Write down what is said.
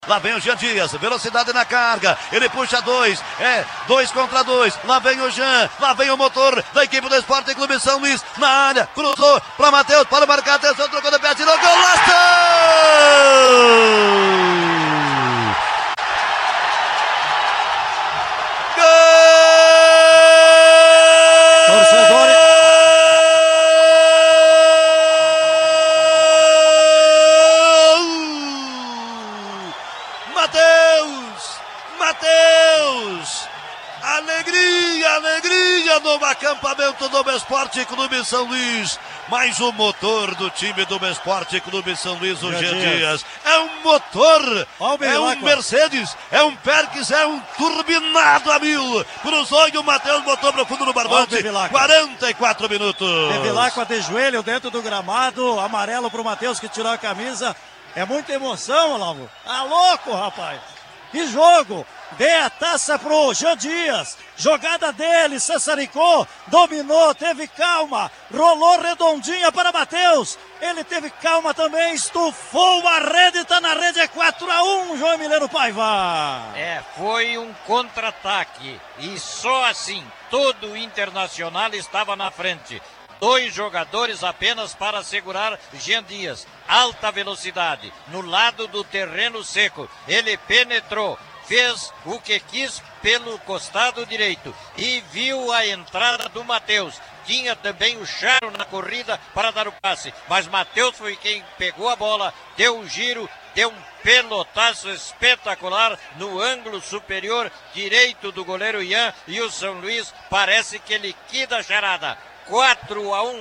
Lá vem o Jean Dias, velocidade na carga, ele puxa dois, 2 contra 2, lá vem o Jean, lá vem o motor da equipe do Esporte Clube São Luís, na área, cruzou para Matheus, para marcar, atenção, trocou de pé, tirou, golaço! Matheus, alegria no acampamento do Esporte Clube São Luís, mas o motor do time do Esporte Clube São Luís, o Jean Dias, é um motor, é um Mercedes, é um Perkins, é um turbinado a 1000, cruzou e o Matheus botou para o fundo do barbante, 44 minutos. Bevilacqua de joelho dentro do gramado, amarelo para o Matheus que tirou a camisa, é muita emoção, Olavo, tá louco, rapaz. Que jogo! Dê a taça pro Jean Dias, jogada dele, sassaricou, dominou, teve calma, rolou redondinha para Matheus, ele teve calma também, estufou a rede, tá na rede, é 4-1, João Emiliano Paiva. Foi um contra-ataque e só assim, todo o Internacional estava na frente. 2 jogadores apenas para segurar Jean Dias, alta velocidade, no lado do terreno seco, ele penetrou, fez o que quis pelo costado direito e viu a entrada do Matheus. Tinha também o Charo na corrida para dar o passe, mas Matheus foi quem pegou a bola, deu o giro, deu um pelotaço espetacular no ângulo superior direito do goleiro Ian e o São Luís parece que liquida a charada. 4-1.